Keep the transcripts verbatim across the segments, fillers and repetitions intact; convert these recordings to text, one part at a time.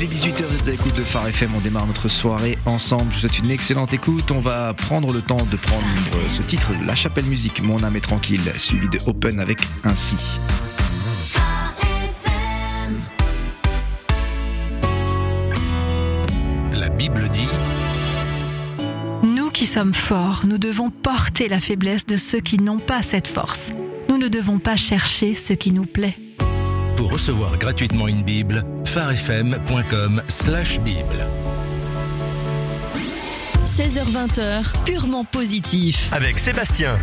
Il est dix-huit heures, vous êtes à l'écoute de Phare F M, on démarre notre soirée ensemble. Je vous souhaite une excellente écoute. On va prendre le temps de prendre ce titre, La Chapelle Musique, Mon âme est tranquille, suivi de Open avec Ainsi. La Bible dit: Nous qui sommes forts, nous devons porter la faiblesse de ceux qui n'ont pas cette force. Nous ne devons pas chercher ce qui nous plaît. Pour recevoir gratuitement une Bible, pharefm point com slash bible. seize heures vingt, purement positif. Avec Sébastien.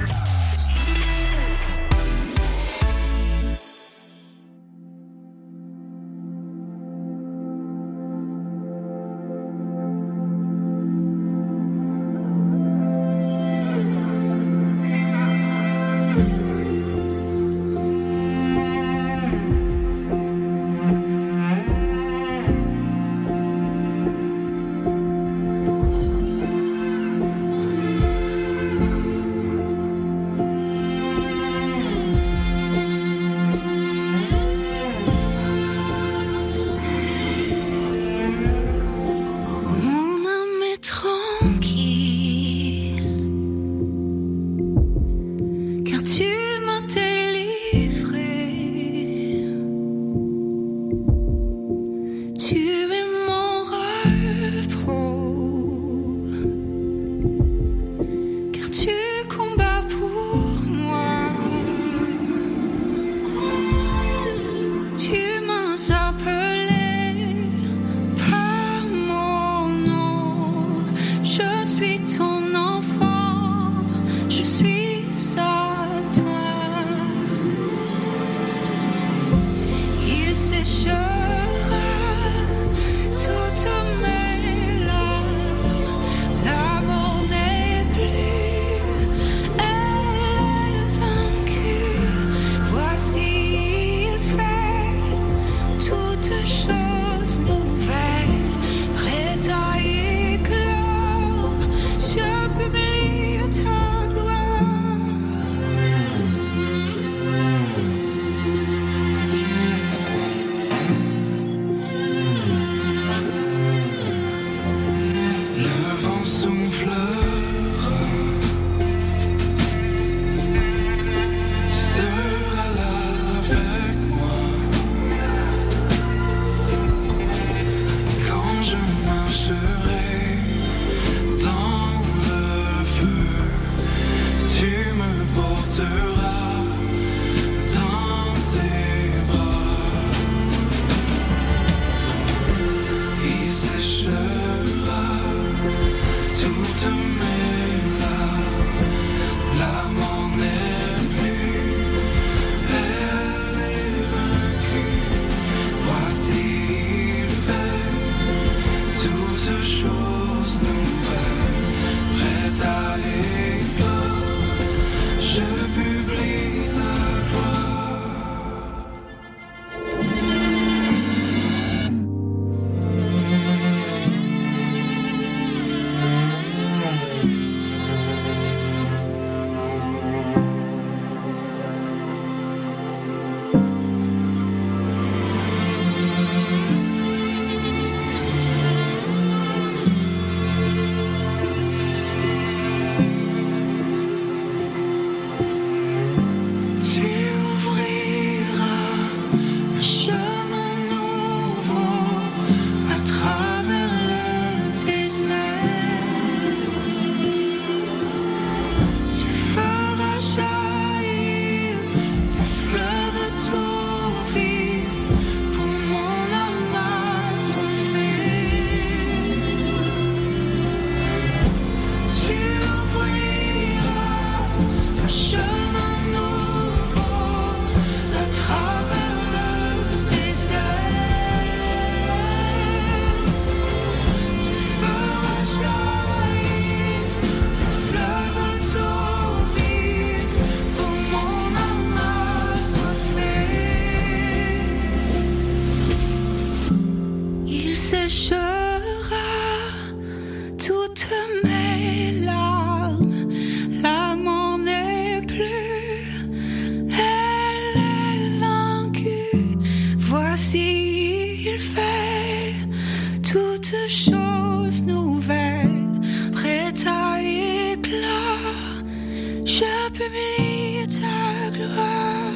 de choses nouvelles, prêtes à éclat, je publie ta gloire.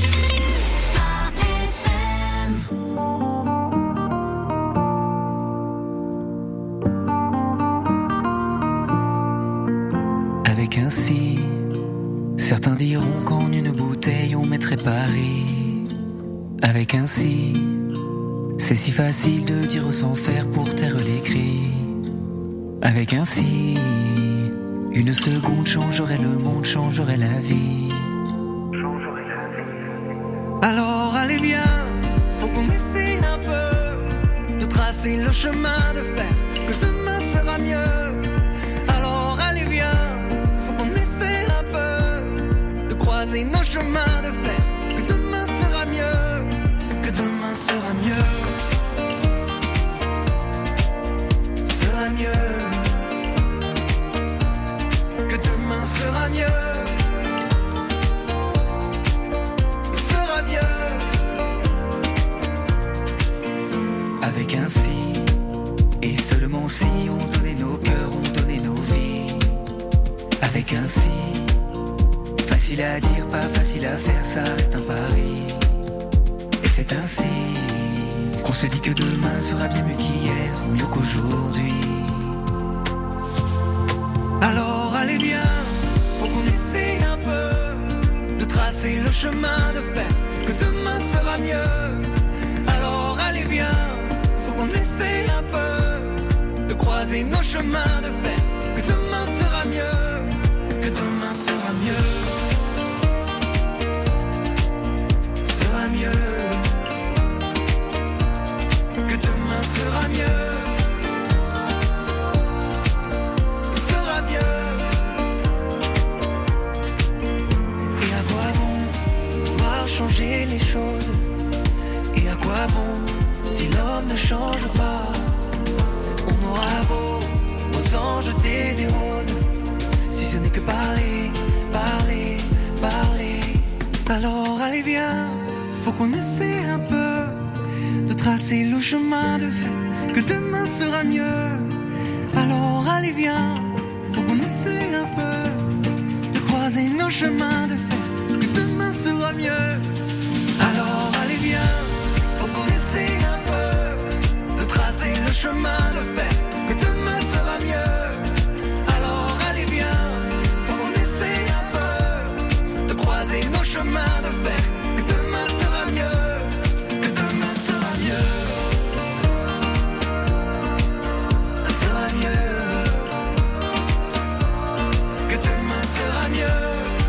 Avec un si, certains diront qu'en une bouteille on mettrait Paris. Avec un si, c'est si facile de dire sans faire pour taire les cris. Avec un si, une seconde changerait le monde, changerait la vie. Alors allez viens, faut qu'on essaie un peu de tracer le chemin, de faire que demain sera mieux. Alors allez viens, faut qu'on essaie un peu de croiser nos chemins, de faire que demain sera mieux, que demain sera mieux, sera mieux, que demain sera mieux. Avec un si, et seulement si on donnait nos cœurs, on donnait nos vies. Avec un si, facile à dire, pas facile à faire, ça reste un pari. Et c'est ainsi qu'on se dit que demain sera bien mieux qu'hier, mieux qu'aujourd'hui. Alors allez viens, faut qu'on essaie un peu de tracer le chemin, de faire que demain sera mieux. Alors allez viens, on essaie un peu de croiser nos chemins, de faire que demain sera mieux, que demain sera mieux, sera mieux, que demain sera mieux, sera mieux. Et à quoi bon pouvoir changer les choses? Et à quoi bon si l'homme ne change pas? On aura beau aux anges jeter des roses, si ce n'est que parler, parler, parler. Alors allez viens, faut qu'on essaie un peu de tracer le chemin, de faire que demain sera mieux. Alors allez viens, faut qu'on essaie un peu de croiser nos chemins, de faire que demain sera mieux. Alors allez viens, faut qu'on essaie un peu de tracer le chemin, de faire que demain sera mieux. Alors allez viens, faut qu'on essaie un peu de croiser nos chemins, de faire que demain sera mieux, que demain sera mieux, sera mieux, que demain sera mieux.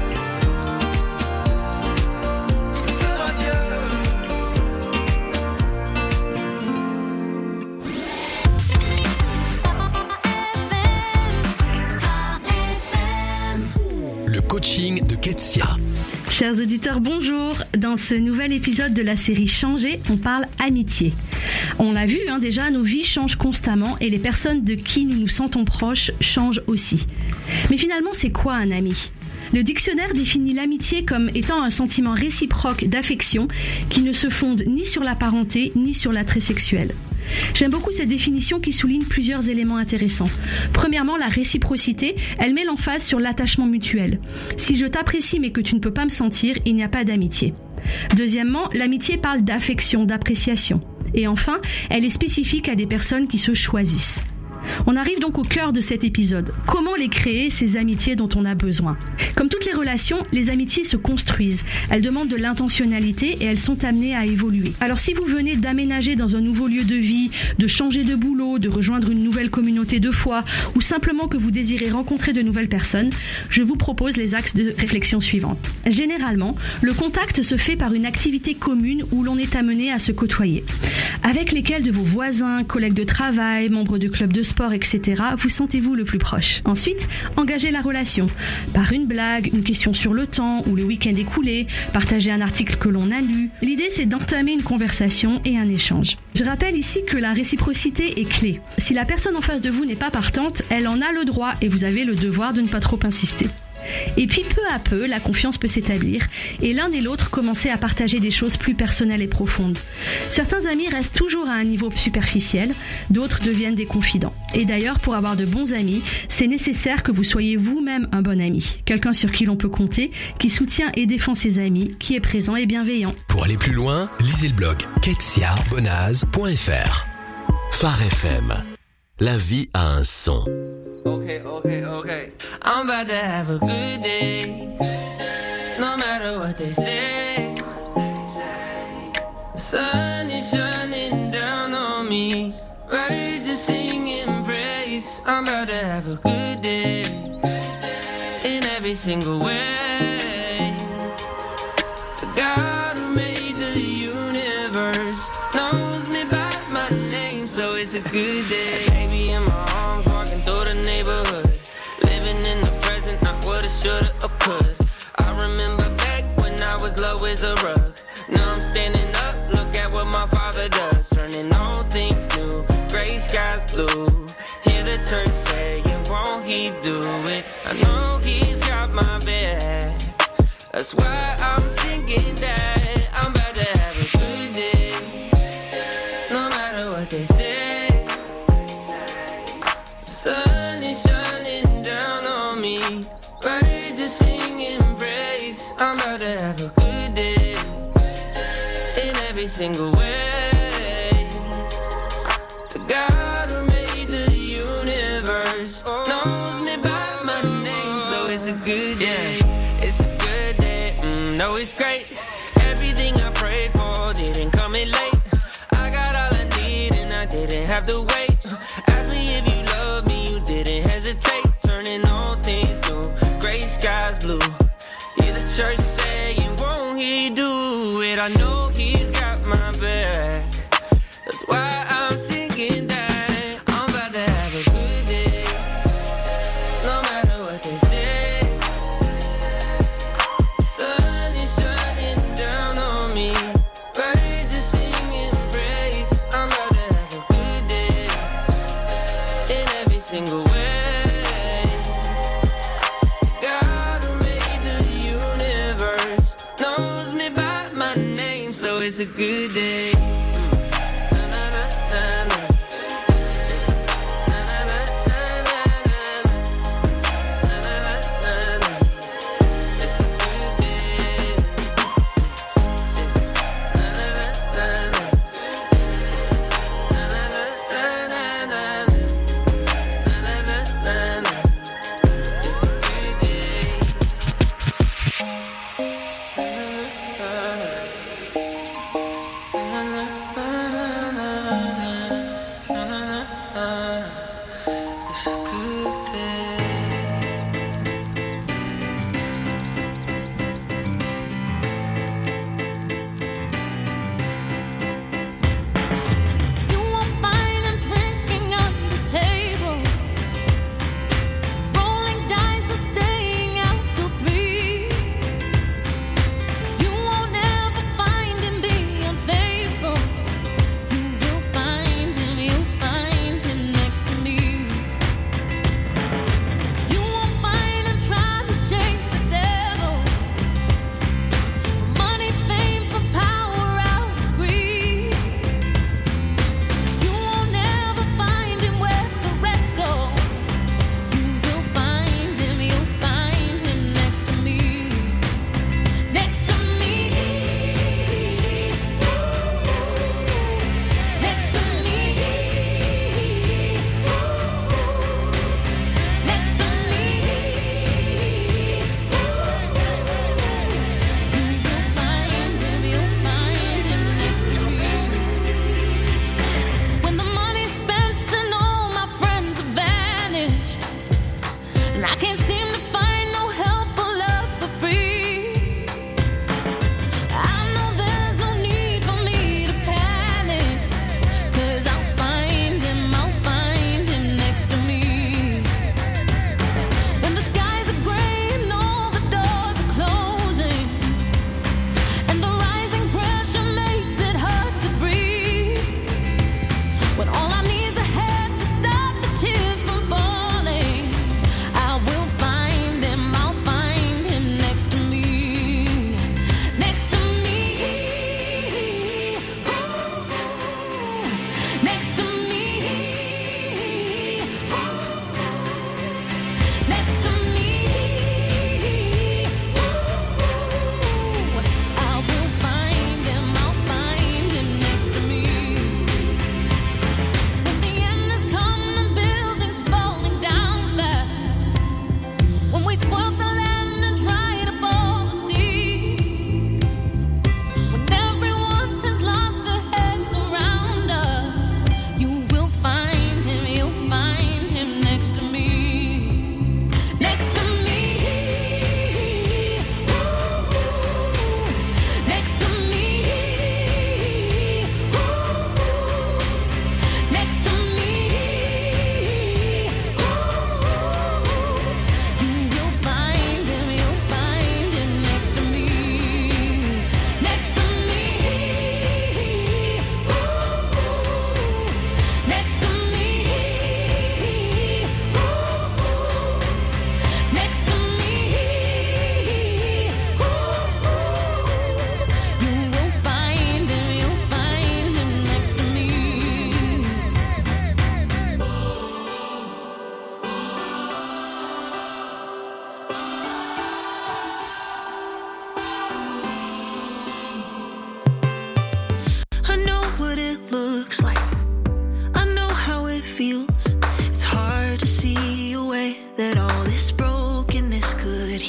Coaching de Ketsia. Chers auditeurs, bonjour. Dans ce nouvel épisode de la série Changer, on parle amitié. On l'a vu hein, déjà, nos vies changent constamment et les personnes de qui nous nous sentons proches changent aussi. Mais finalement, c'est quoi un ami ? Le dictionnaire définit l'amitié comme étant un sentiment réciproque d'affection qui ne se fonde ni sur la parenté ni sur l'attrait sexuel. J'aime beaucoup cette définition qui souligne plusieurs éléments intéressants. Premièrement, la réciprocité, elle met l'emphase sur l'attachement mutuel. Si je t'apprécie mais que tu ne peux pas me sentir, il n'y a pas d'amitié. Deuxièmement, l'amitié parle d'affection, d'appréciation. Et enfin, elle est spécifique à des personnes qui se choisissent. On arrive donc au cœur de cet épisode. Comment les créer, ces amitiés dont on a besoin ? Comme toutes les relations, les amitiés se construisent. Elles demandent de l'intentionnalité et elles sont amenées à évoluer. Alors si vous venez d'aménager dans un nouveau lieu de vie, de changer de boulot, de rejoindre une nouvelle communauté de foi ou simplement que vous désirez rencontrer de nouvelles personnes, je vous propose les axes de réflexion suivants. Généralement, le contact se fait par une activité commune où l'on est amené à se côtoyer. Avec lesquels de vos voisins, collègues de travail, membres de clubs de sport, et cetera, vous sentez-vous le plus proche. Ensuite, engagez la relation. Par une blague, une question sur le temps ou le week-end écoulé, partager un article que l'on a lu. L'idée, c'est d'entamer une conversation et un échange. Je rappelle ici que la réciprocité est clé. Si la personne en face de vous n'est pas partante, elle en a le droit et vous avez le devoir de ne pas trop insister. Et puis peu à peu, la confiance peut s'établir et l'un et l'autre commencer à partager des choses plus personnelles et profondes. Certains amis restent toujours à un niveau superficiel, d'autres deviennent des confidents. Et d'ailleurs, pour avoir de bons amis, c'est nécessaire que vous soyez vous-même un bon ami. Quelqu'un sur qui l'on peut compter, qui soutient et défend ses amis, qui est présent et bienveillant. Pour aller plus loin, lisez le blog ketsia bonaz point f r. Phare F M. La vie a un son. Okay, okay, okay. I'm about to have a good day. No matter what they say. Sun is shining down on me. Birds are singing praise. I'm about to have a good day. In every single way. The God who made the universe knows me by my name, so it's a good day. Baby in my arms, walking through the neighborhood. Living in the present, not what I shoulda or could. I remember back when I was low as a rug. Now I'm standing up, look at what my father does. Turning all things new, gray skies blue. Hear the church saying, won't he do it? I know he's got my back. That's why I'm singing that. I'm about to have a good day. No matter what they say. Sun is shining down on me. Birds are singing praise. I'm about to have a good day. In every single way. The God who made the universe knows me by my name, so it's a good day. It's a good day, mm, no it's great. Everything I prayed for didn't come in late. I got all I need and I didn't have to wait. Ask me if you love me, you didn't hesitate. Turning all things new, gray skies blue. Hear the church saying, won't he do it? I know he's got my back. That's why I'm singing that. I'm about to have a good day. No matter what they say. Sun is shining down on me. Birds are singing praise. I'm about to have a good day. In every single way. God who made the universe knows me by my name, so it's a good day.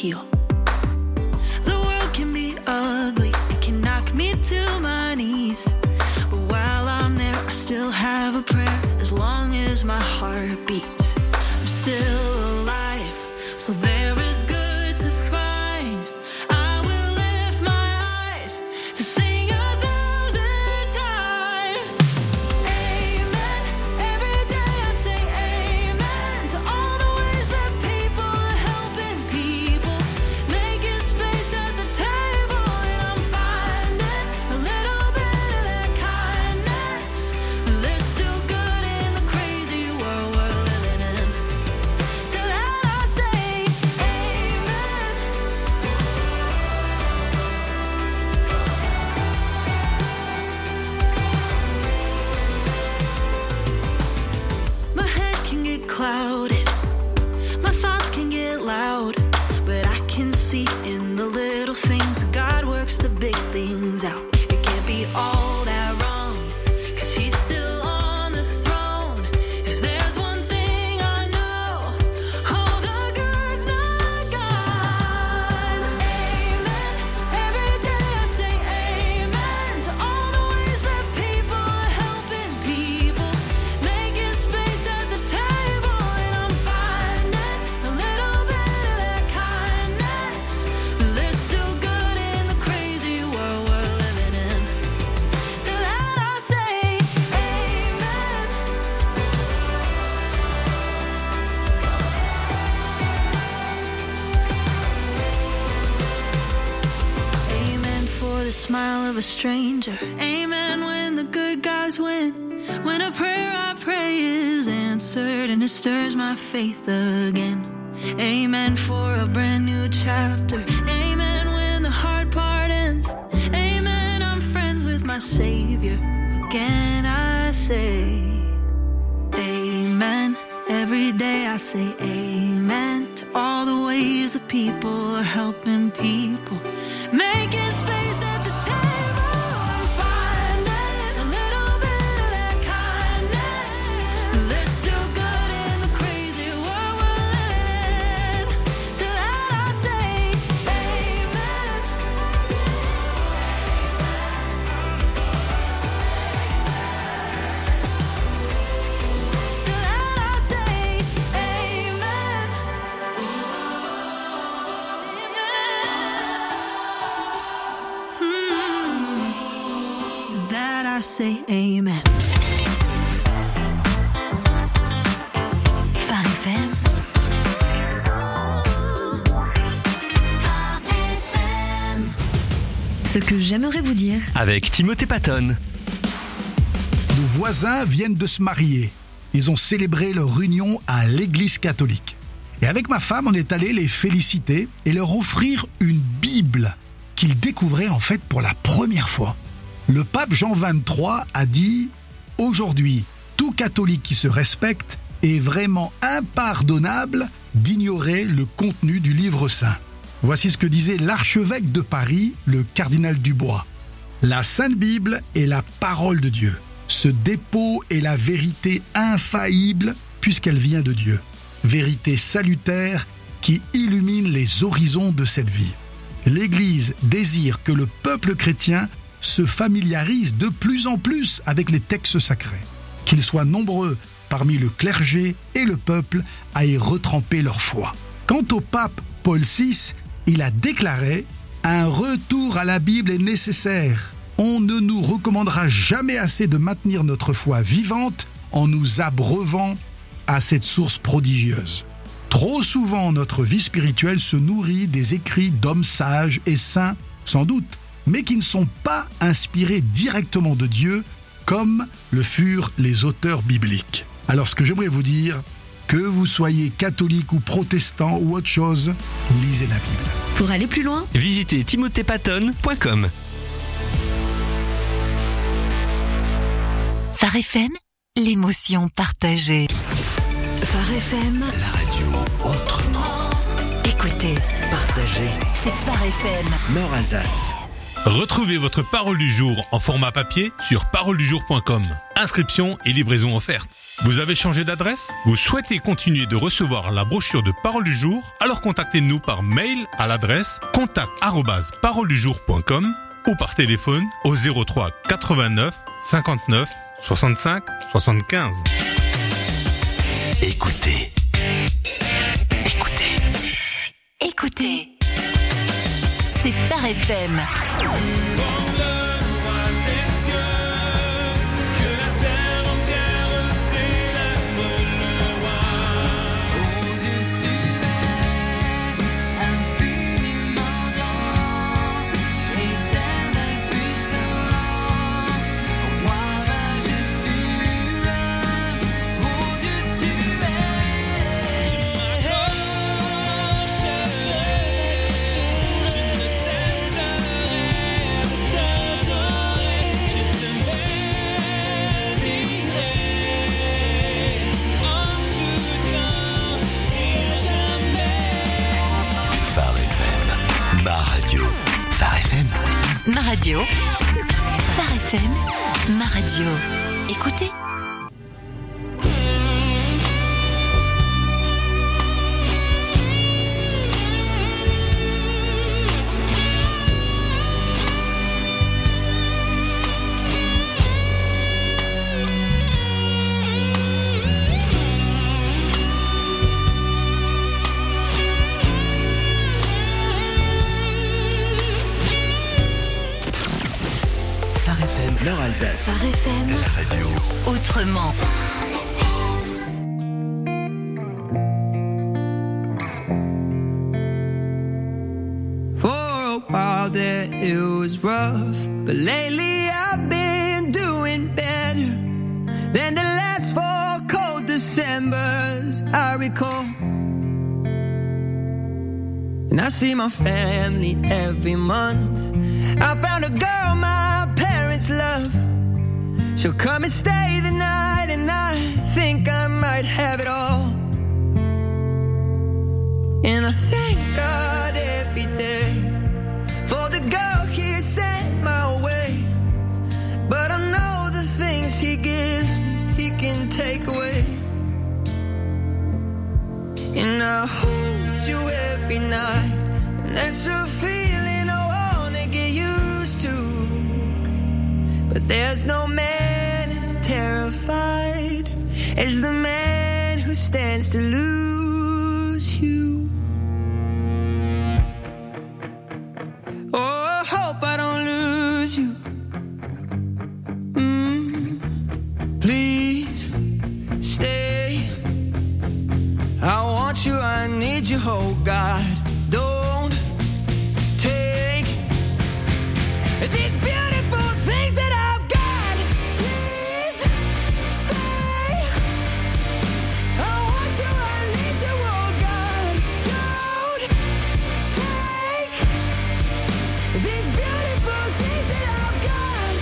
heal. The world can be ugly, it can knock me to my knees. But while I'm there, I still have a prayer. As long as my heart beats, I'm still alive. So there is good to find. I will lift my eyes to sing a thousand times. Amen. Every day I say amen to all the ways that people are helping people, making space at the table, and I'm finding a little bit of that kindness. There's still good in the crazy world we're living in. To that I say amen. My head can get clouded, my thoughts can get loud, but I can see in the little things God works the big things out. It can't be all that wrong, 'cause he's still on the throne. If there's one thing I know, all the good's not gone. Amen. Every day I say amen to all the ways that people are helping people, making space at the table, and I'm finding a little bit of that kindness. There's still good in the crazy world we're living in. To that I say amen. Amen for the smile of a stranger. Amen when the good guys win. When a prayer I pray is answered and it stirs my faith again. Amen for a brand new chapter. Amen when the hard part ends. Amen, I'm friends with my Savior. Again I say amen. Every day I say amen to all the ways that people are helping people, making space at the table. I'm finding a little bit of that kindness. There's still good in the crazy world we're living in. To that I say amen. To that I say amen. Mm. To that I say amen. Phare F M. Phare F M. Ce que j'aimerais vous dire. Avec Timothée Patton. Nos voisins viennent de se marier. Ils ont célébré leur union à l'église catholique. Et avec ma femme, on est allé les féliciter et leur offrir une Bible qu'ils découvraient en fait pour la première fois. Le pape Jean vingt-trois a dit « Aujourd'hui, tout catholique qui se respecte est vraiment impardonnable d'ignorer le contenu du livre saint. » Voici ce que disait l'archevêque de Paris, le cardinal Dubois. « La Sainte Bible est la parole de Dieu. Ce dépôt est la vérité infaillible puisqu'elle vient de Dieu. Vérité salutaire qui illumine les horizons de cette vie. L'Église désire que le peuple chrétien se familiarise de plus en plus avec les textes sacrés, qu'ils soient nombreux parmi le clergé et le peuple à y retremper leur foi. » Quant au pape Paul six, il a déclaré « Un retour à la Bible est nécessaire. On ne nous recommandera jamais assez de maintenir notre foi vivante en nous abreuvant à cette source prodigieuse. Trop souvent, notre vie spirituelle se nourrit des écrits d'hommes sages et saints, sans doute, mais qui ne sont pas inspirés directement de Dieu, comme le furent les auteurs bibliques. Alors, ce que j'aimerais vous dire, que vous soyez catholique ou protestant ou autre chose, lisez la Bible. Pour aller plus loin, Visitez timothée patton point com. Phare F M, l'émotion partagée. Phare F M, La radio autrement. Écoutez, Partagez. c'est Phare F M. Nord Alsace. Retrouvez votre parole du jour en format papier sur parole du jour point com. Inscription et livraison offerte. Vous avez changé d'adresse ? Vous souhaitez continuer de recevoir la brochure de Parole du jour ? Alors contactez-nous par mail à l'adresse contact arobase parole du jour point com ou par téléphone au zéro trois quatre-vingt-neuf cinquante-neuf soixante-cinq soixante-quinze. Écoutez. Écoutez. Chut. Écoutez. C'est Phare F M. Ma radio, Phare F M, ma radio. Écoutez. Nord Alsace. Phare F M. La radio. Autrement. For a while there it was rough, but lately I've been doing better than the last four cold Decembers I recall. And I see my family every month. I found a girl my parents love. She'll come and stay the night, and I think I might have it all. And I thank God every day for the girl He sent my way. But I know the things He gives me, He can take away. And I hold you every night, and that's a feeling I wanna get used to. But there's no man as terrified as the man who stands to lose you. Oh, I hope I don't lose you. Mm, please stay. I want you, I need you, oh God. Don't take these beautiful things that I've got. Please stay. I want you, I need you, oh God. Don't take these beautiful things that I've got.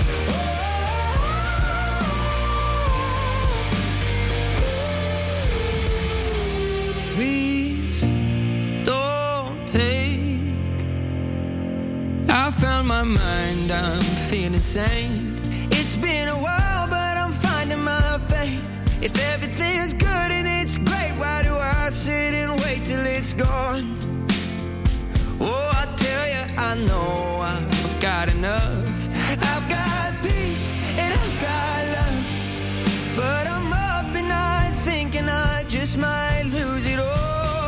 Oh, please don't take. I found my mind, I'm feeling sane. It's been a while, but I'm finding my faith. If everything's good and it's great, why do I sit and wait till it's gone? Oh, I tell you, I know I've got enough. I've got peace and I've got love. But I'm up at night thinking I just might lose it all.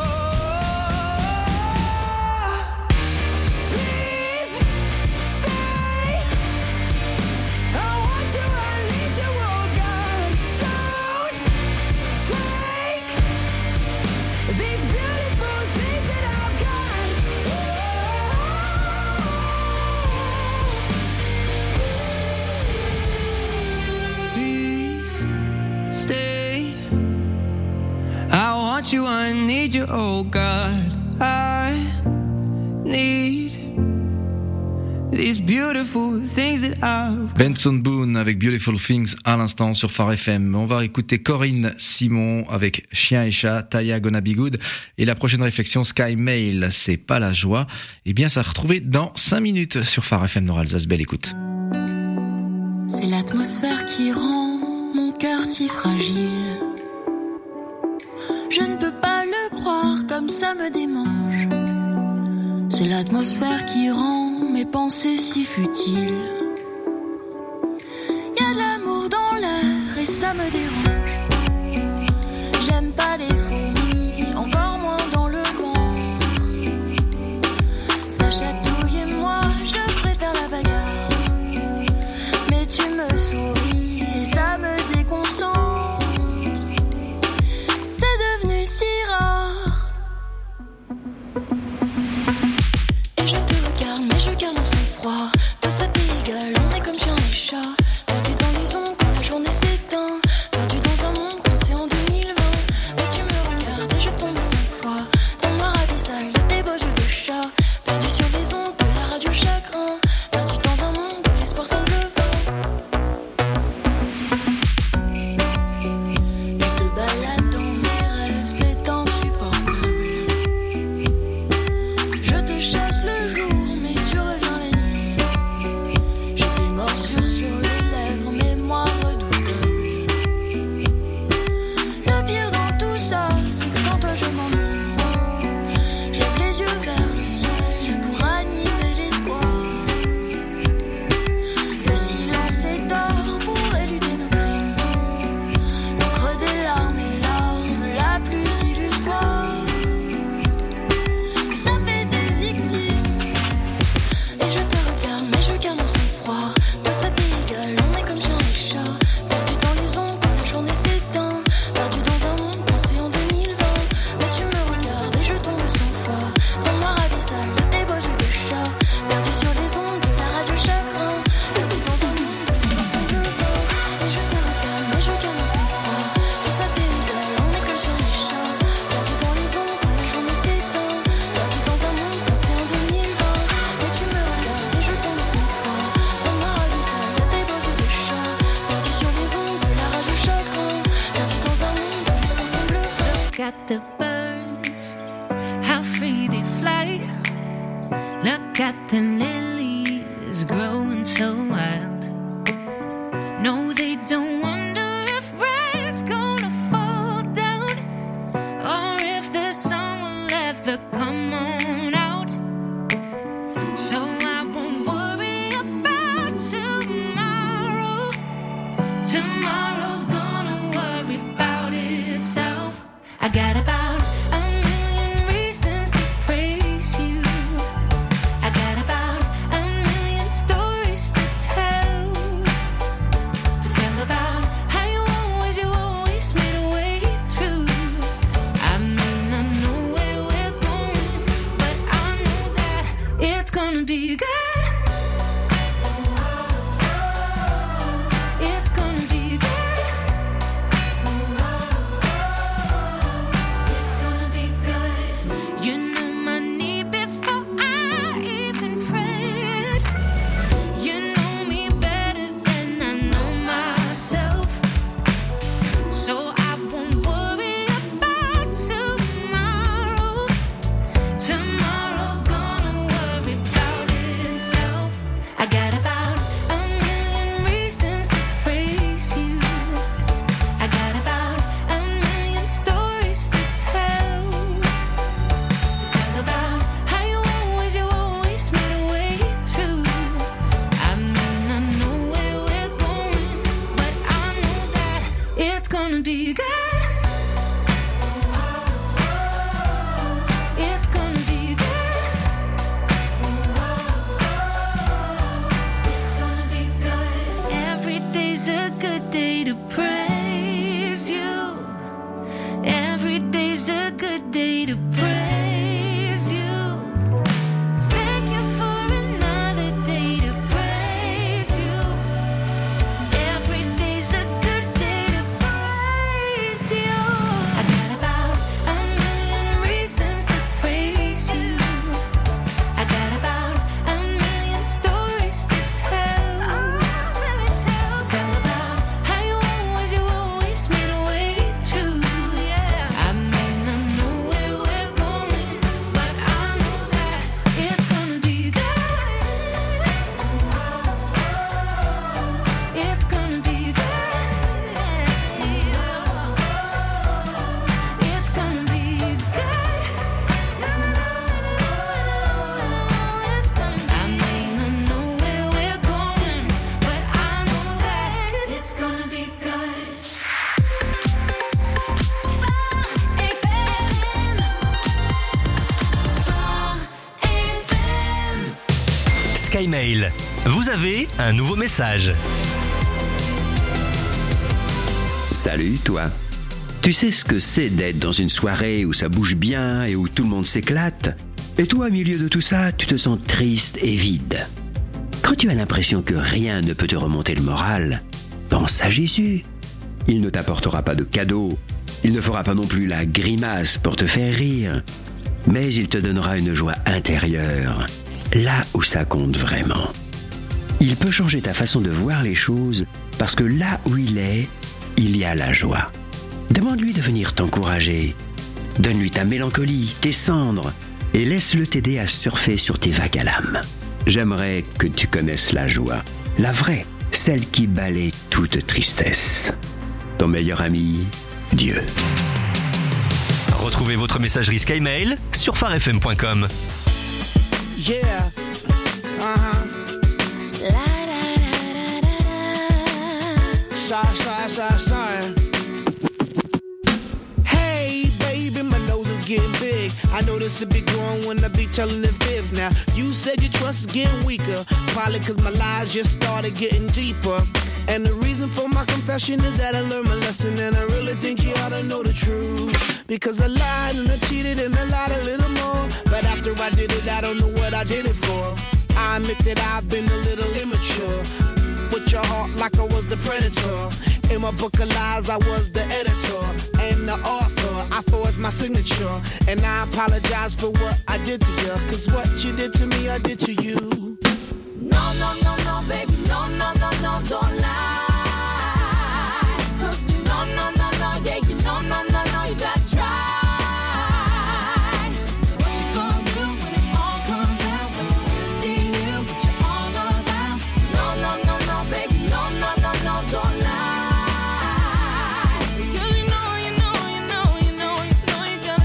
Please stay. I want you, I need you, oh God. Don't take these beautiful things that I've got. Please stay. I want you, I need you, oh God. I need these beautiful things that I've. Benson Boone avec Beautiful Things à l'instant sur Phare F M. On va écouter Corinne Simon avec Chien et Chat, Taya Gonna Be Good. Et la prochaine réflexion, Sky Mail, c'est pas la joie. Eh bien, ça va retrouver dans cinq minutes sur Phare F M. Nora Alsace, belle écoute. C'est l'atmosphère qui rend mon cœur si fragile. Je ne peux pas le croire, comme ça me démange. C'est l'atmosphère qui rend mes pensées si futiles. Y a de l'amour dans l'air et ça me dérange. J'aime pas les fourmis, encore moins dans le ventre. Ça chatouille et moi, je préfère la bagarre. Mais tu me souris et ça me déconcentre. C'est devenu si rare. Et je te regarde, mais je garde mon sang-froid. Tout ça t'est égal, on est comme chien et chat. Perdu dans les ondes quand la journée s'éteint. Perdu dans un monde coincé en deux mille vingt. Mais tu me regardes et je tombe sans foi. Dans le noir abyssal de tes beaux yeux de chat. Perdu sur les ondes de la radio chagrin. Perdu dans un monde où l'espoir semble vain. Tu te balades dans mes rêves, c'est insupportable. Je te chasse le jour, mais tu reviens la nuit. J'ai des morsures sur les lèvres, mémoire redoutable. Le pire dans tout ça, c'est que sans toi je m'ennuie. Je lève les yeux vers le ciel pour animer l'espoir. Le silence est d'or pour éluder nos crimes. L'encre des larmes et l'arme la plus illusoire. Ça fait des victimes. Et je te regarde, mais je garde mon sang-froid. Tout ça t'est égal, on est comme chien et chat. Perdu dans les ondes quand la journée s'éteint. Perdu dans un monde coincé en deux mille vingt. Mais tu me regardes et je tombe sans foi. Dans le noir abyssal de tes beaux yeux de chat. Perdu sur les ondes de la radio chagrin. Perdu dans un monde où l'espoir semble vain. Et je te regarde, mais je garde mon sang-froid. Tout ça t'est égal, on est comme chien et chat. Perdu dans les ondes quand la journée s'éteint. Perdu dans un monde coincé en deux mille vingt. Mais tu me regardes et je tombe sans foi. Dans le noir abyssal de tes beaux yeux de chat. Perdu sur les ondes de la radio chagrin. Perdu dans un monde où l'espoir semble vain. Look at the birds, how free they fly. Look at the lilies growing so wild. No, they don't wonder if rain's gonna fall down, or if the sun will ever come on out. So I won't worry about tomorrow. Tomorrow's gonna worry about itself. I got about a million reasons to praise you. I got about a million stories to tell. To tell about how you always, you always made a way through. I may not know where we're going, but I know that it's gonna be good. It's gonna be good. It's gonna be good. You know my need before I even prayed. You know me better than I know myself. So I won't worry about tomorrow. Tomorrow's gonna worry about itself. I got about a million reasons to praise you. I got about a million stories to tell. To tell about how you always, you always made a way through. I may not know where we're going, but I know that it's gonna be good. It's gonna be good. It's gonna be good. Every day's a good day to praise you. Every day's a good day to praise you. Thank you for another day to praise you. Every day's a good day to praise you. SkyMail. Vous avez un nouveau message. Salut, toi. Tu sais ce que c'est d'être dans une soirée où ça bouge bien et où tout le monde s'éclate? Et toi, au milieu de tout ça, tu te sens triste et vide. Quand tu as l'impression que rien ne peut te remonter le moral, pense à Jésus. Il ne t'apportera pas de cadeaux, il ne fera pas non plus la grimace pour te faire rire, mais il te donnera une joie intérieure, là où ça compte vraiment. Il peut changer ta façon de voir les choses parce que là où il est, il y a la joie. Demande-lui de venir t'encourager. Donne-lui ta mélancolie, tes cendres, et laisse-le t'aider à surfer sur tes vagues à l'âme. J'aimerais que tu connaisses la joie, la vraie, celle qui balaie toute tristesse. Ton meilleur ami, Dieu. Retrouvez votre messagerie SkyMail sur phare f m point com. Yeah. Uh-huh. Shy, shy, shy, shy. Hey, baby, my nose is getting big. I know this will be growing when I be telling the fibs. Now, you said your trust is getting weaker. Probably cause my lies just started getting deeper. And the reason for my confession is that I learned my lesson. And I really think you ought to know the truth. Because I lied and I cheated and I lied a little more. But after I did it, I don't know what I did it for. I admit that I've been a little immature. With your heart like I was the predator. In my book of lies, I was the editor and the author. I forged my signature. And I apologize for what I did to you. Cause what you did to me, I did to you. No, no, no, no, baby, no, no, no, no, don't lie. No, no, no, no, yeah, you no, no, no, no, you gotta try. What you gonna do when it all comes out? When you see you, what you all about? No, no, no, no, baby, no, no, no, no, don't lie. Because you know, you know, you know, you know, you know you gotta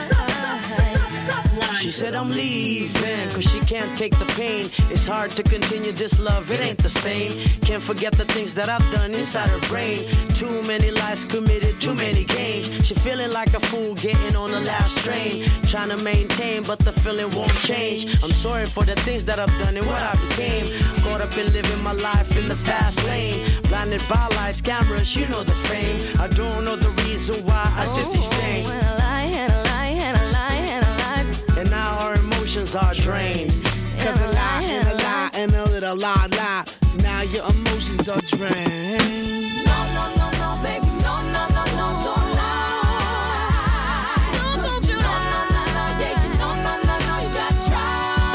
try. She said I'm leaving cause she can't take the pain. It's hard to continue this love, it ain't the same. Can't forget the things that I've done inside her brain. Too many lies committed, too many games. She feeling like a fool getting on the last train. Trying to maintain, but the feeling won't change. I'm sorry for the things that I've done and what I became. Caught up in living my life in the fast lane. Blinded by lights, cameras, you know the fame. I don't know the reason why I did these things. And a lie, and a lie, and a lie, and a lie. And now our emotions are drained. Cause a lie and a lie and a little lie, lie. Now your emotions are drained. No, no, no, no, baby, no, no, no, no, don't lie. No, don't you lie. No, no, no, yeah, you no, no, no, no, you gotta try.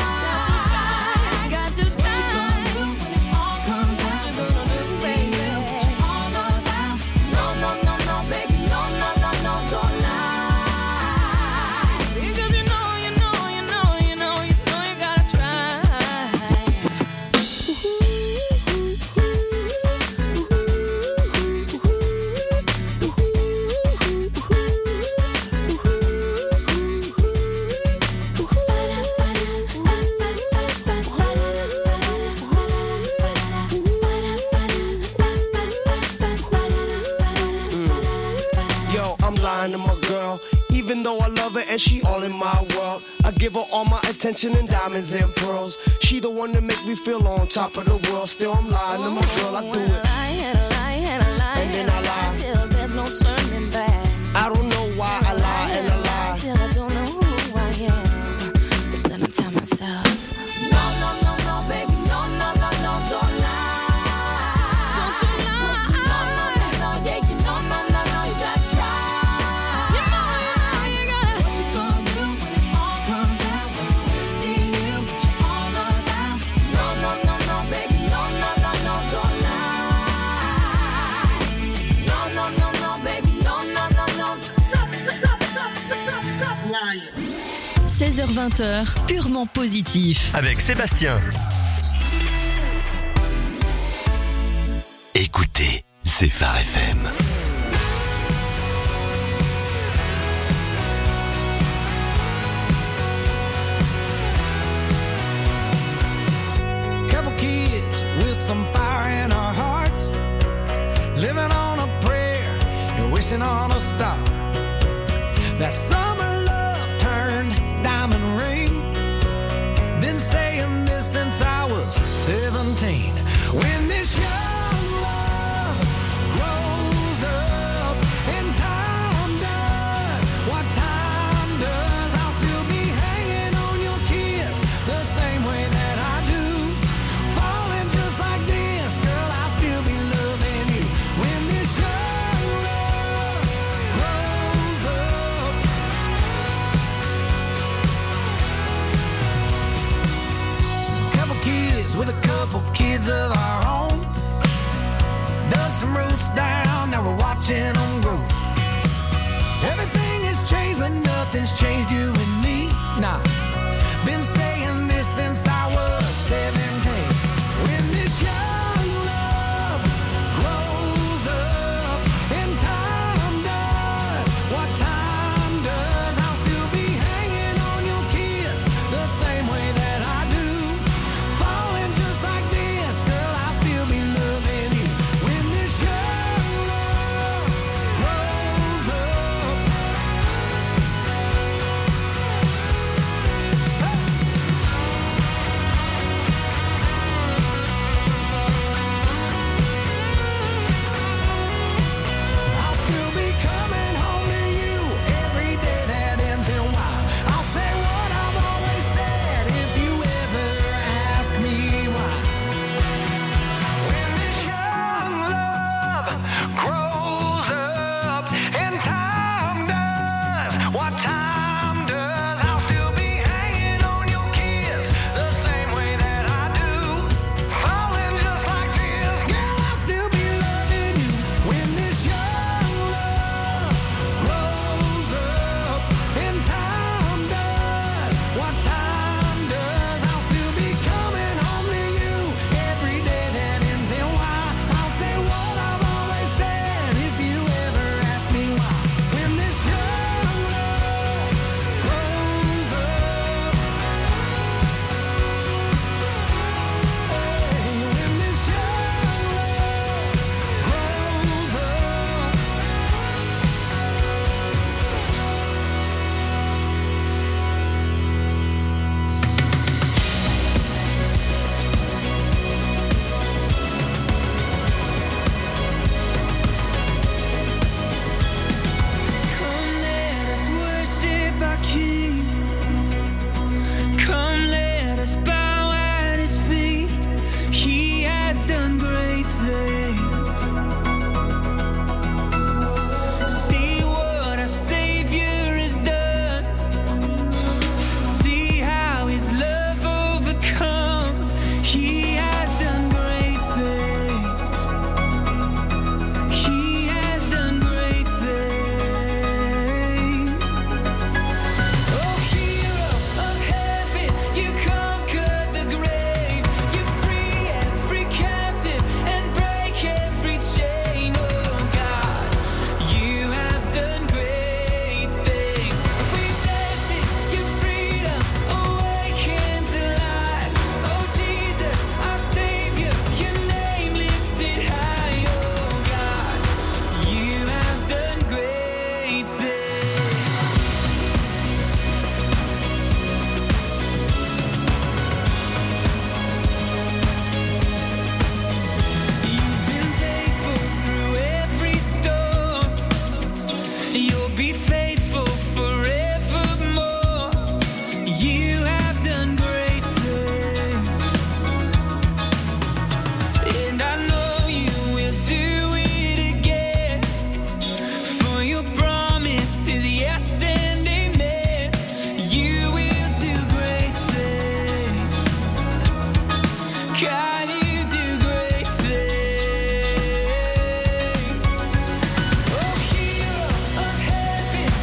Got to try. What you gonna do when it all comes out? What you gonna do, baby? What you all about? No, no, no, no, baby, no, no, no, no, don't lie. Because you know, you know, you know, you know, you know you gotta try. Yo, I'm lying to my girl. Even though I love her and she all in my world, I give her all my attention and diamonds and pearls. She the one that make me feel on top of the world. Still I'm lying to my girl, I do it. And a lie, and a lie, And then I lie. till there's no turning back. I don't know why I lie and I lie. Till I don't know who I am. But then I tell myself, no, no, no, no, baby, no, no, no, no, don't lie. Don't you lie. No, no, no, no, yeah, you no, no, no, no, you gotta try. You know, you know, you gotta. What you gonna do when it all comes out? When you see you, what you all about? No, no, no, no, baby, no, no, no, no, don't lie. No, no, no, no, baby, no, no, no, no. Stop, stop, stop, stop, stop lying. seize heures vingt, purement positif. Avec Sébastien. Écoutez, c'est Phare F M. Couple kids with some fire in our hearts, living on a prayer and wishing on a star. That summer love turned diamond ring. Been saying this since I was When this young love grows up and time does what time does, I'll still be hanging on your kiss the same way that I do. Falling just like this, girl, I'll still be loving you. When this young love grows up. Couple kids with a couple kids of our own. Dug some roots down, now we're watching them grow. Everything has changed, but nothing's changed you and me. Nah, been saying this since I was seventeen. When this young love grows up and time does what time does, I'll still be hanging on your kiss the same way that I do. Falling just like this, girl, I'll still be loving you. When this young love grows up. I'll still be coming home to you every day that ends in Y. I'll say what I've always said if you ever ask me why. When this young love grows up and time does what time does, I'll still be hanging on your kiss the same way that I do. Falling just like this, girl, I'll still be loving you. When this young love grows up and time does what time does, I'll still be coming home to you every day that ends in Y. I'll say what I've always said if you ever ask me why. When this young love grows up. Hey, when this young love grows up. Come let us worship our King. Come let us bow at His feet. He has done great things. See what our Savior has done. See how His love overcomes. He has done great things. He has done great things. Oh, hero of heaven, you conquered the grave. You free every captive and break every chain. Oh God, you have done great things. We dance in your freedom, awakened to life. Oh Jesus, our Savior, your name lifted high. Oh God, you have done great things. You've been faithful through every storm. You'll be faithful forevermore. You have done great things. And I know you will do it again. For your promise is yes and amen. You will do great things. God, you do great things. Oh, hero of heaven,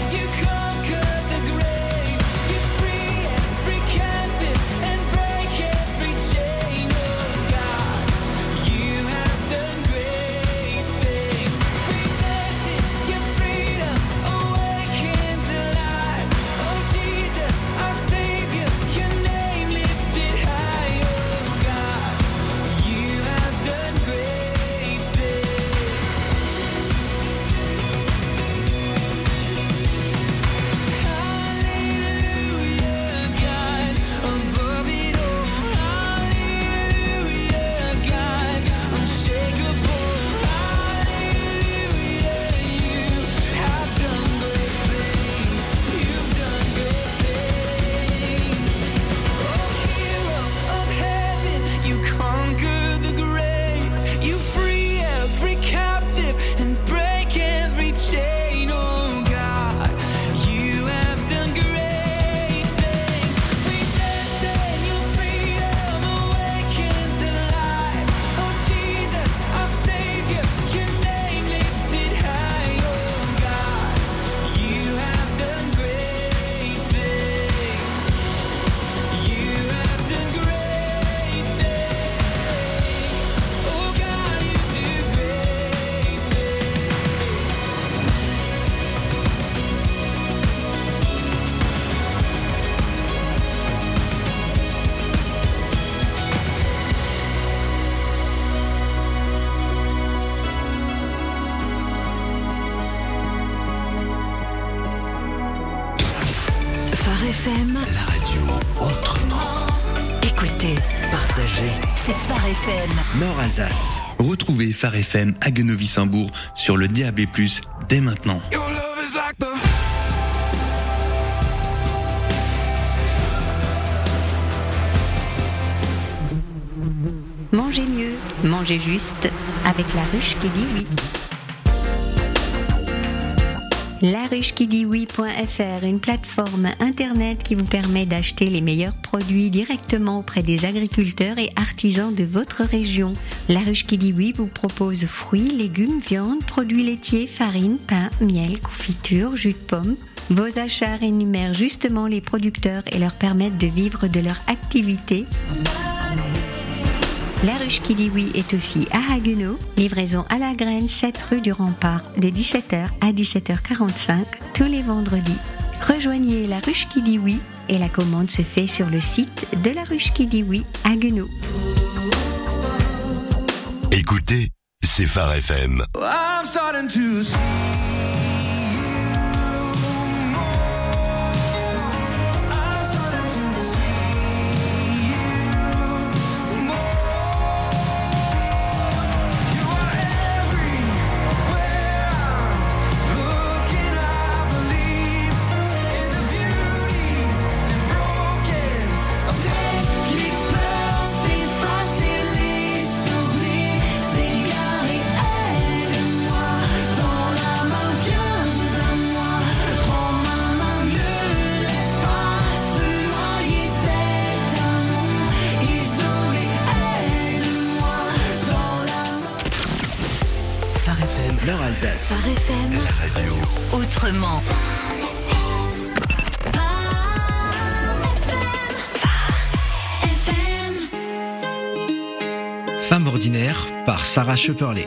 F M. La radio autrement. Écoutez, Partagez. c'est Phare F M. Nord Alsace. Retrouvez Phare F M à Guenau-Wissembourg sur le D A B plus, dès maintenant. Mangez mieux, mangez juste, avec La Ruche qui dit oui. La Ruche qui dit oui point F R, une plateforme internet qui vous permet d'acheter les meilleurs produits directement auprès des agriculteurs et artisans de votre région. La Ruche qui dit oui vous propose fruits, légumes, viande, produits laitiers, farine, pain, miel, confiture, jus de pomme. Vos achats rémunèrent justement les producteurs et leur permettent de vivre de leur activité. La Ruche qui dit oui est aussi à Haguenau, livraison à la graine, sept rue du Rempart, de dix-sept heures à dix-sept heures quarante-cinq, tous les vendredis. Rejoignez La Ruche qui dit oui et la commande se fait sur le site de La Ruche qui dit oui à Haguenau. Écoutez, c'est Phare F M. I'm starting to see. Nord Alsace. Phare F M. La radio Autrement. Femme ordinaire par Sarah Schepperley.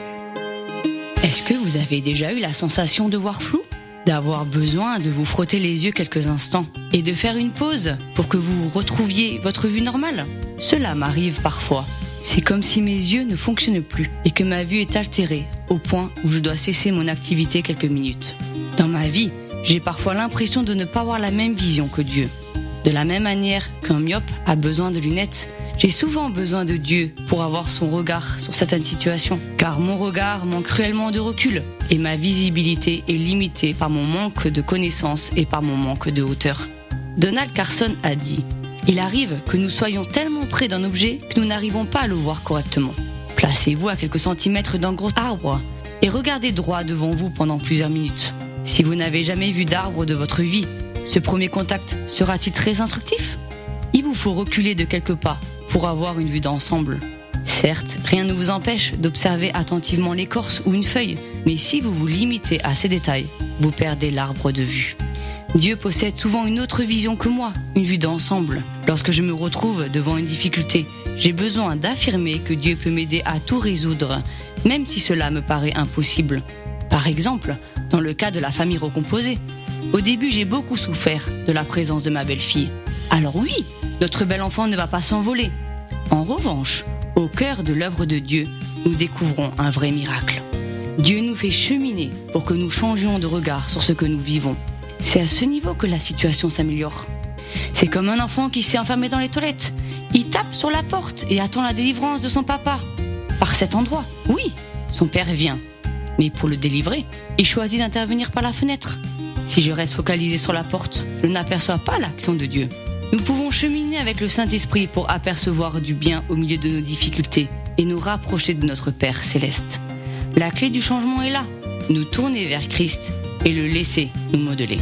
Est-ce que vous avez déjà eu la sensation de voir flou ? D'avoir besoin de vous frotter les yeux quelques instants et de faire une pause pour que vous retrouviez votre vue normale ? Cela m'arrive parfois. C'est comme si mes yeux ne fonctionnent plus et que ma vue est altérée au point où je dois cesser mon activité quelques minutes. Dans ma vie, j'ai parfois l'impression de ne pas avoir la même vision que Dieu. De la même manière qu'un myope a besoin de lunettes, j'ai souvent besoin de Dieu pour avoir son regard sur certaines situations. Car mon regard manque cruellement de recul et ma visibilité est limitée par mon manque de connaissances et par mon manque de hauteur. Donald Carson a dit « Il arrive que nous soyons tellement près d'un objet que nous n'arrivons pas à le voir correctement. Placez-vous à quelques centimètres d'un gros arbre et regardez droit devant vous pendant plusieurs minutes. Si vous n'avez jamais vu d'arbre de votre vie, ce premier contact sera-t-il très instructif ? Il vous faut reculer de quelques pas pour avoir une vue d'ensemble. Certes, rien ne vous empêche d'observer attentivement l'écorce ou une feuille, mais si vous vous limitez à ces détails, vous perdez l'arbre de vue. Dieu possède souvent une autre vision que moi, une vue d'ensemble. Lorsque je me retrouve devant une difficulté, j'ai besoin d'affirmer que Dieu peut m'aider à tout résoudre, même si cela me paraît impossible. Par exemple, dans le cas de la famille recomposée, au début j'ai beaucoup souffert de la présence de ma belle-fille. Alors oui, notre bel enfant ne va pas s'envoler. En revanche, au cœur de l'œuvre de Dieu, nous découvrons un vrai miracle. Dieu nous fait cheminer pour que nous changions de regard sur ce que nous vivons. C'est à ce niveau que la situation s'améliore. C'est comme un enfant qui s'est enfermé dans les toilettes. Il tape sur la porte et attend la délivrance de son papa. Par cet endroit, oui, son père vient. Mais pour le délivrer, il choisit d'intervenir par la fenêtre. Si je reste focalisé sur la porte, je n'aperçois pas l'action de Dieu. Nous pouvons cheminer avec le Saint-Esprit pour apercevoir du bien au milieu de nos difficultés et nous rapprocher de notre Père céleste. La clé du changement est là, nous tourner vers Christ et le laisser nous modeler.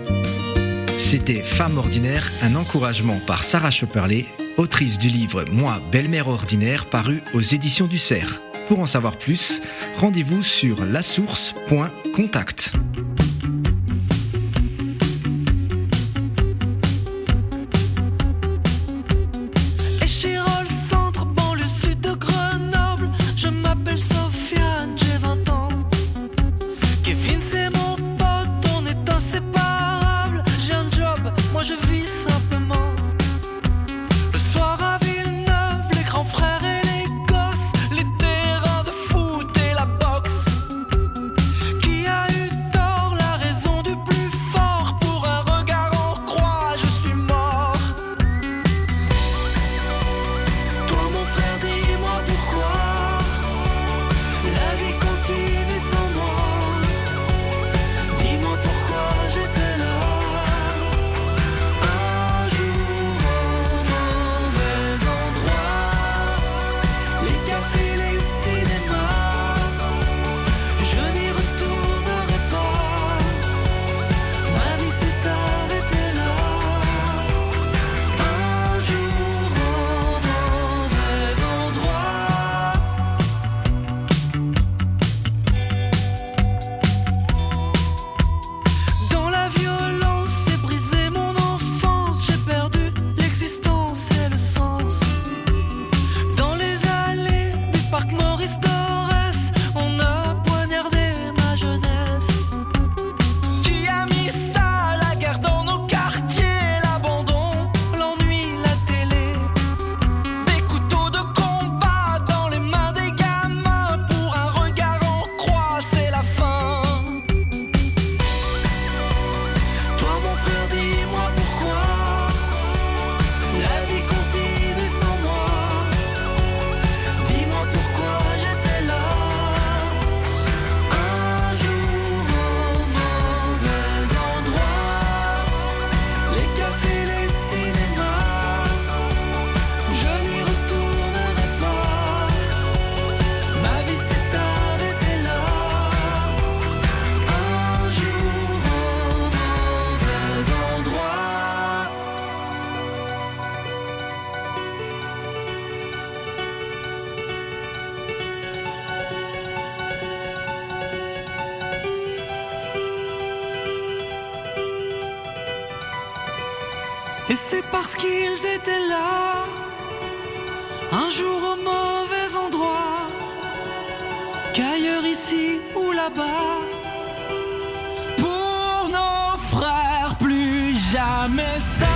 C'était Femme ordinaire, un encouragement par Sarah Schepperley, autrice du livre Moi, belle-mère ordinaire, paru aux éditions du Cerf. Pour en savoir plus, rendez-vous sur la source point contact. Qui a eu tort? Et c'est parce qu'ils étaient là, un jour au mauvais endroit, qu'ailleurs ici ou là-bas, pour nos frères plus jamais ça.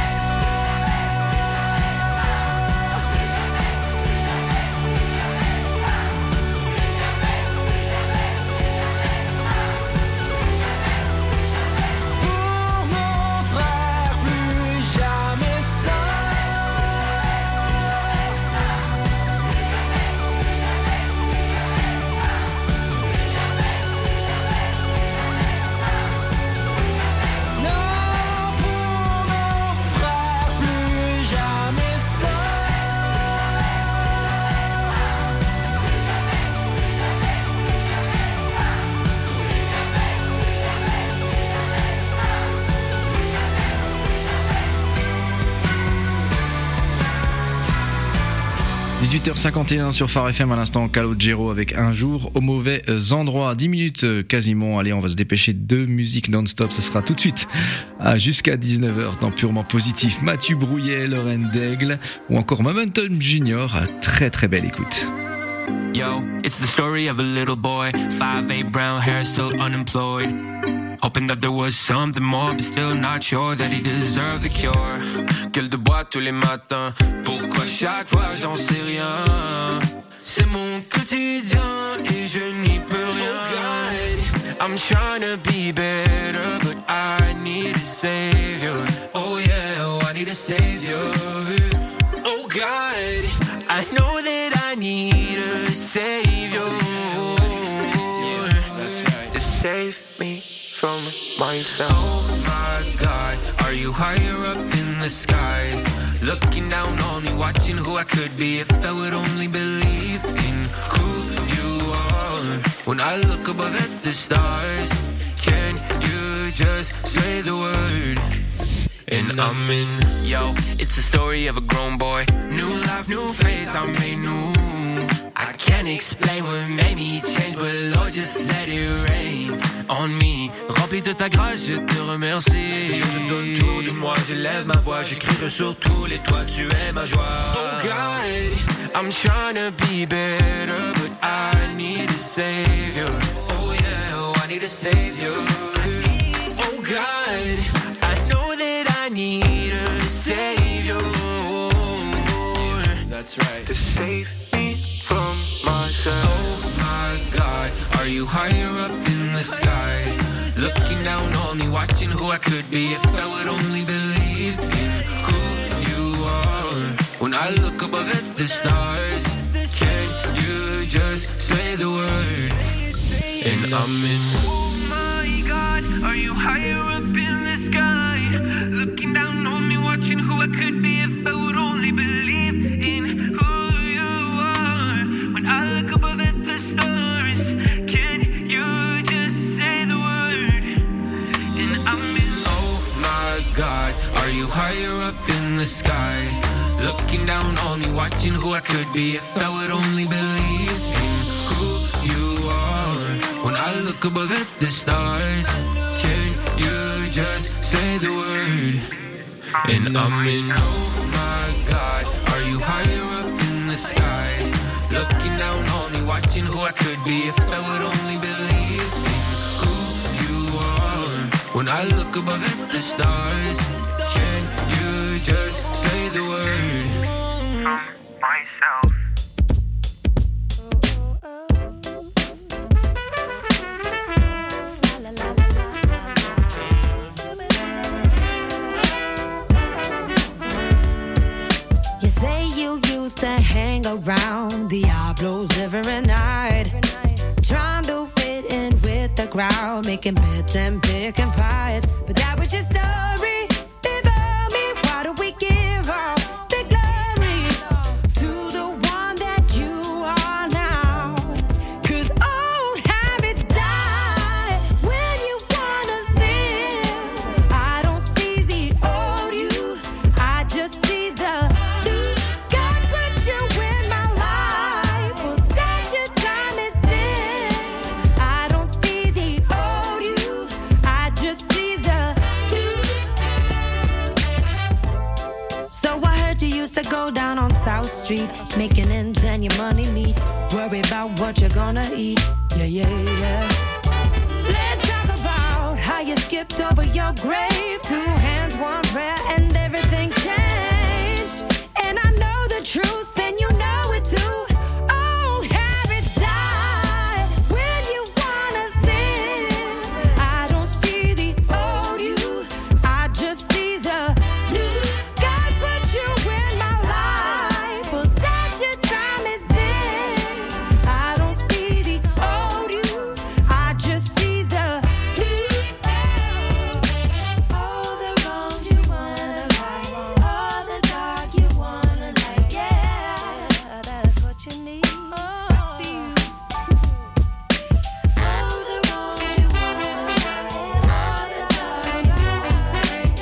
dix-huit heures cinquante et un sur Phare F M à l'instant, Calogero avec Un jour au mauvais endroit. dix minutes quasiment. Allez, on va se dépêcher de musique non-stop. Ça sera tout de suite à jusqu'à dix-neuf heures dans Purement Positif. Mathieu Brouillet, Lorraine Daigle ou encore Momentum Junior. Très très belle écoute. Yo, it's the story of a little boy, five eight, brown hair, still unemployed. Hoping that there was something more, but still not sure that he deserved the cure. Gueule de bois tous les matins, pourquoi chaque fois j'en sais rien. C'est mon quotidien et je n'y peux rien. Oh God, I'm trying to be better, but I need a savior. Oh yeah, oh, I need a savior. Oh God, I know that I need a savior. To save me from myself. Oh my God, are you higher up in the sky? Looking down on me, watching who I could be if I would only believe in who you are. When I look above at the stars, can you just say the word? And I'm in. Yo, it's the story of a grown boy. New life, new faith, I'm made new. I can't explain what made me change, but Lord, just let it rain on me. Rempli de ta grâce, je te remercie. Je te donne tout de moi, j'élève ma voix, j'écrirai sur tous les toits, tu es ma joie. Oh God, I'm trying to be better, but I need a savior. Oh yeah, oh, I need a savior. Oh God, I know that I need a savior. That's right. To save me from myself. Oh my God, are you higher up in the sky? Looking down on me, watching who I could be if I would only believe in who you are. When I look above at the stars, can you just say the word? And I'm in. Oh my God, are you higher up in the sky? Looking down on me, watching who I could be if I would only believe in who you are. When I look above at the stars, can you just say the word? And I'm in. Oh my God, are you higher up in the sky? Looking down on me, watching who I could be if I would only believe in who you are. When I look above at the stars, can you just say the word? And I'm in. Oh my God, are you higher up in the sky? Looking down on me, watching who I could be if I would only believe in who you are. When I look above at the stars, can you just say the word? Myself. You say you used to hang around Diablos every night, trying to fit in with the crowd, making bets and picking fights. But that was your story. Before me, why do we give all the glory to the one that you are now? 'Cause old habits die when you wanna live. I don't see the old you, I just see the new. God put you in my life for such a time as this. I don't see the old you, I just see the new. to go down on South Street, making ends and your money meet. Worry about what you're gonna eat. Yeah, yeah, yeah. Let's talk about how you skipped over your grave. Two hands, one prayer, and everything changed. And I know the truth, and you know it too. Old habits die when you wanna live. I don't see the old you, I just see the new. God put you in my life for such a time as this. I don't see the old you, I just see the new. All the wrongs you wanna right, all the dark you wanna light. Yeah, that's what you need. I see you. All the wrongs you wanna right, all the dark you wanna light.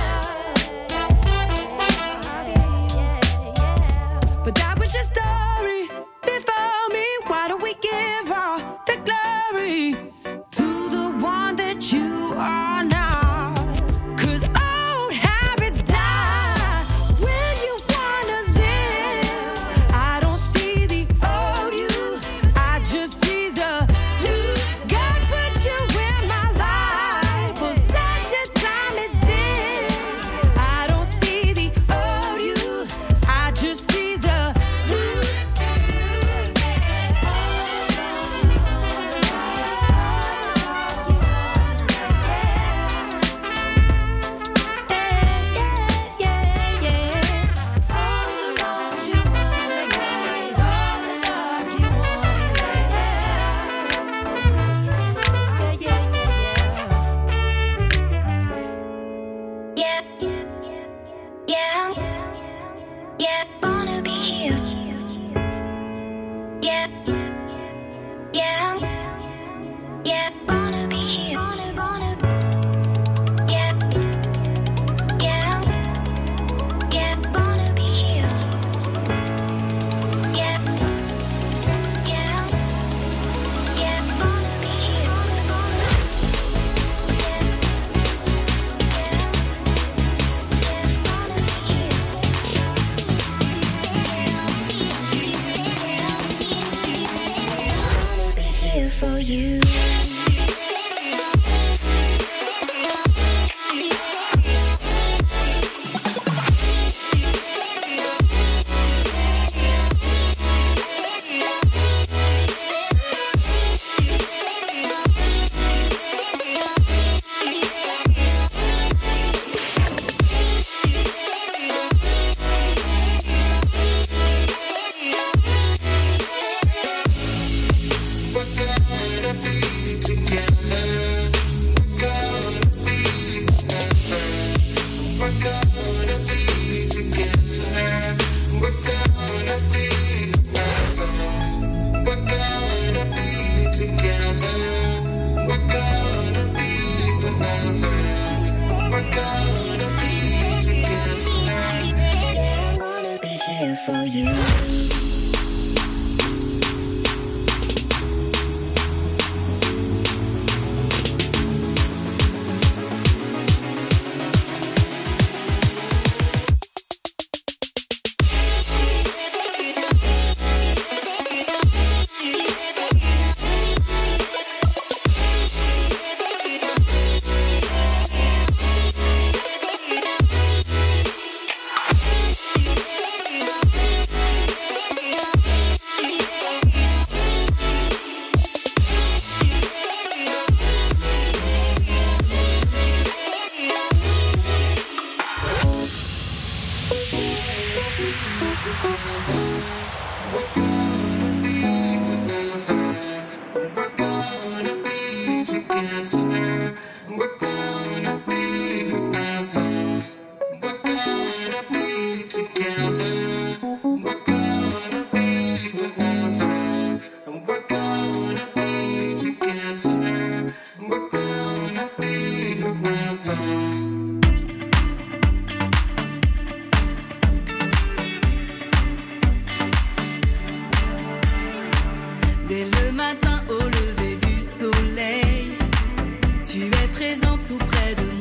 Yeah, but that was your story before me. Why don't we give all the glory to the one that you are now? 'Cause old habits die when you wanna live. I don't see the old you, I just see the new. God put you in my life for such a time as this. I don't see the old you, I just see the new. Yeah, yeah, yeah, wanna be here. Yeah, yeah, yeah, wanna be here. Wanna, wanna. Yeah, yeah, yeah, wanna be here. Yeah, yeah, yeah, wanna be here. Here for you. Here for you. We're gonna be forever.